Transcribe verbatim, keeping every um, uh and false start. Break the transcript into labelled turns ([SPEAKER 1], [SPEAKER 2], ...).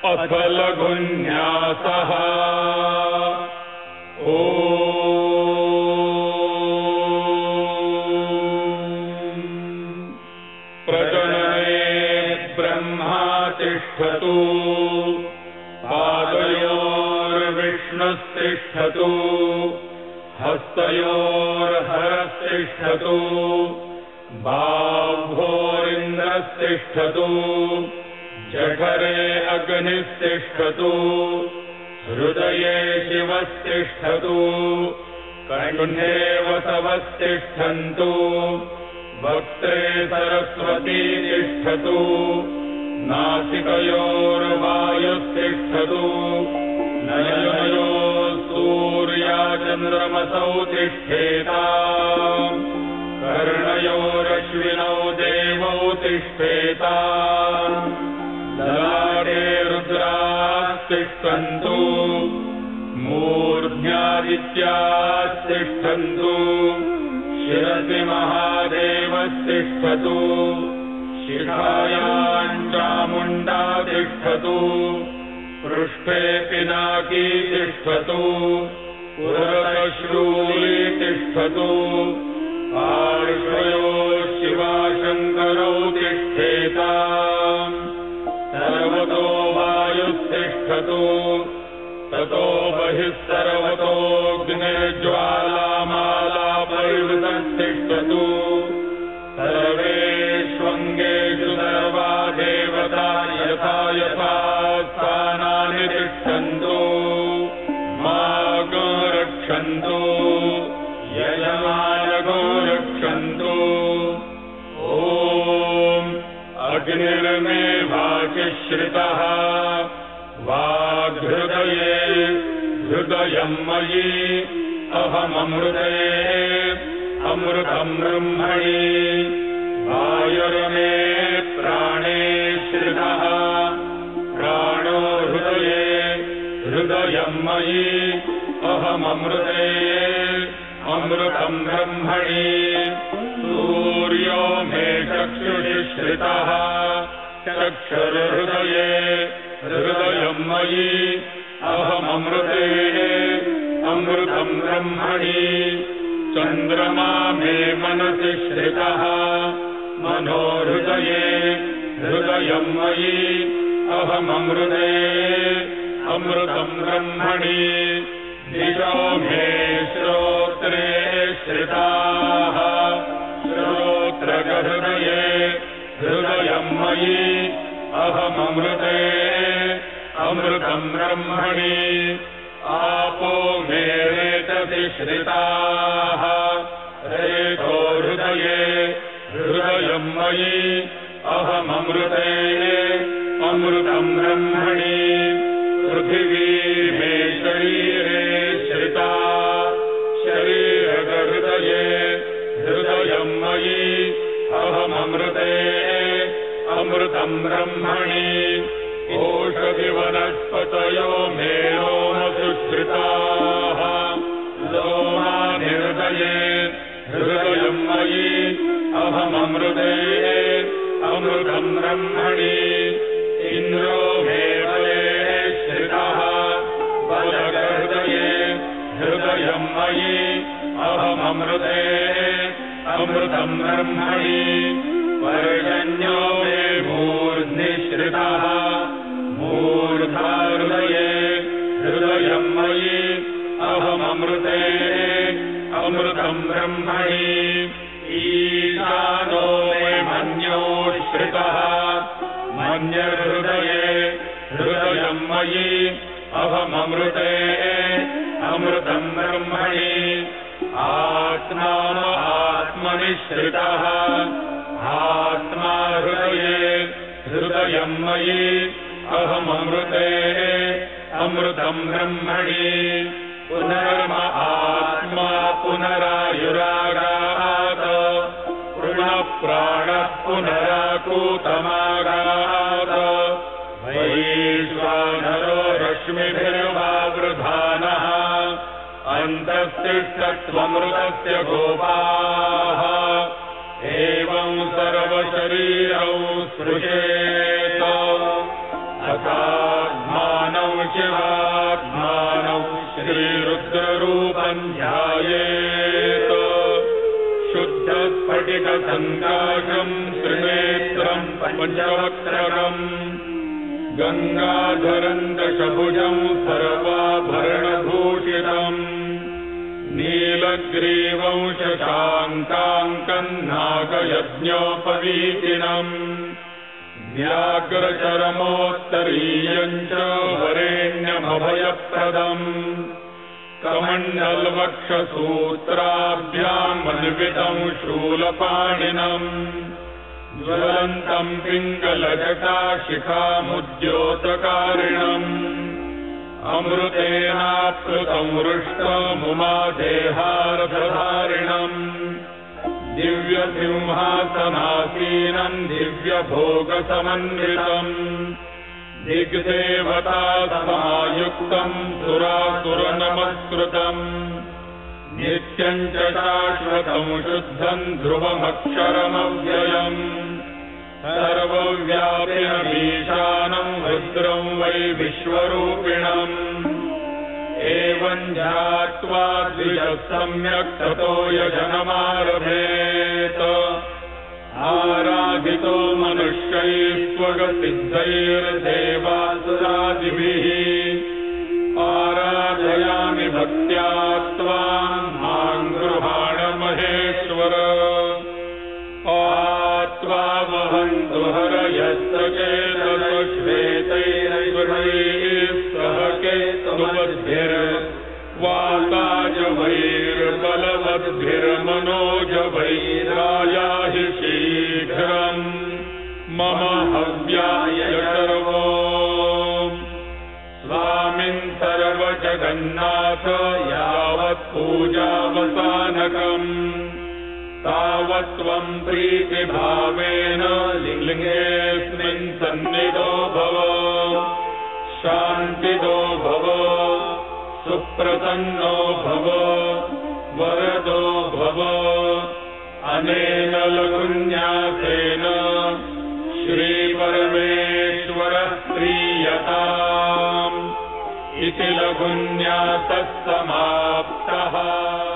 [SPEAKER 1] अथ लघुन्यासः ॐ प्रजनने ब्रह्मा तिष्ठतु पादयोर्विष्णुस्तिष्ठतु हस्तयोर्हरस्तिष्ठतु बाह्वोरिन्द्रस्तिष्ठतु जठरे अग्निस्तिष्ठतु हृदये शिवस्तिष्ठतु कण्ठे वसवस्तिष्ठन्तु वक्त्रे सरस्वती तिष्ठतु नासिकयोर्वायुस्तिष्ठतु नयनयोः सूर्याचन्द्रमसौ तिष्ठेताम् कर्णयोरश्विनौ देवौ तिष्ठेताम् ललाटे रुद्रास्तिष्ठन्तु मूर्ध्यादित्यास्तिष्ठन्तु शिरसि महादेवस्तिष्ठतु शिखायां चामुण्डा तिष्ठतु पृष्ठे पिनाकी तिष्ठतु पुरतश्रूली तिष्ठतु पार्श्वयोः शिवाशङ्करौ तिष्ठेताम् सर्वतो वायुस्तिष्ठतु ततो बहिः सर्वतोऽग्निर्ज्वालामालापरिवृतस्तिष्ठतु सर्वेष्वङ्गेषु सर्वा देवता यथा यथा स्थानानि तिष्ठन्तु मागो रक्षन्तु यजमानगो रक्षन्तु ॐ अग्निर्मे वाचिश्रितः वाग्हृदये हृदयं मयि अहममृते अमृतं ब्रह्मणि वायुर्मे प्राणे श्रितः प्राणो हृदये हृदयं मयि अहममृते अमृतं ब्रह्मणि सूर्यो मे चक्षुषि श्रितः चक्षुर्हृदये हृदयं मयि अहममृते अमृतं ब्रह्मणि चन्द्रमा मे मनसि श्रितः मनो हृदये हृदयं मयि अहममृते अमृतं ब्रह्मणि दिशो मे श्रोत्रे श्रिताः श्रोत्रगहृदये हृदयं मयि अहममृते अमृतं ब्रह्मणि आपो मे रेतसि श्रिताः रेतो हृदये हृदयं मयि अहममृते अमृतं ब्रह्मणि पृथिवी मे शरीरे श्रिता शरीरगहृदये हृदयं मयि अहममृते अमृतं ब्रह्मणि ओषधिवनस्पतयो मे लोमसु श्रिताः लोमानि हृदये हृदयं मयि अहममृते अमृतं ब्रह्मणि इन्द्रो मे बले श्रितः बलहृदये हृदयं मयि अहममृते अमृतं ब्रह्मणि पर्जन्यो मे मूर्ध्नि श्रितः मूर्धा हृदये हृदयं मयि अहममृते अमृतं ब्रह्मणि ईशानो मे मन्यो श्रितः मन्यर्हृदये हृदयं मयि अहममृते अमृतं ब्रह्मणि आत्मानो आत्मनि श्रितः आत्मा हृदये हृदयं मयि अहममृते अमृतं ब्रह्मणि पुनर्म आत्मा पुनरायुरागात् पुनः प्राणः पुनराकूतमागात् वैश्वानरो रश्मिभिर्वावृधानः अन्तस्तिष्ठत्वमृतस्य गोपाः एवं सर्वशरीरौ स्पृशेत अथा तान् ध्यायेत् शुद्धस्फटिकसङ्काशम् त्रिनेत्रम् पञ्चवक्त्रकम् गङ्गाधरम् दशभुजम् सर्वाभरणभूषितम् नीलग्रीवं शशाङ्काङ्कम् नागयज्ञोपवीतिनम् व्याघ्रचरमोत्तरीयम् च वरेण्यमभयप्रदम् कमण्डलवक्षसूत्राभ्याम् अन्वितम् शूलपाणिनम् ज्वलन्तम् पिङ्गलजटाशिखामुद्योतकारिणम् अमृतेनाप्लुतम् हृष्टमुमादेहार्धधारिणम् दिव्यसिंहासनासीनम् दिव्यभोगसमन्वितम् दिग्देवतासमायुक्तम् सुरासुरनमस्कृतम् नित्यम् च शाश्वतम् शुद्धम् ध्रुवमक्षरमव्ययम् सर्वव्यापिनमीशानम् रुद्रम् वै विश्वरूपिणम् एवम् ध्यात्वा द्विजः सम्यक् ततो यजनमारभेत आराधितो मनुष्यैस्त्वगसिद्धैर्देवासुरादिभिः आराधयामि भक्त्या त्वाम् माम् गृहाण महेश्वर आत्वा वहन्तु हरयस्तचेतश्वेतैरैवैः सह केतुवद्भिर्वाताजभैर्बलवद्भिर्मनोजभैरायाहि शीघ्रम् मम हव्याय सर्वो स्वामिन् सर्वजगन्नाथ यावत् पूजावसानकम् तावत् त्वम् प्रीतिभावेन लिङ्गेऽस्मिन् सन्निधो भव शान्तिदो भव सुप्रसन्नो भव वरदो भव अनेन लघुन्यासेन श्रीपरमेश्वरः प्रीयताम् इति लघुन्यासः समाप्तः।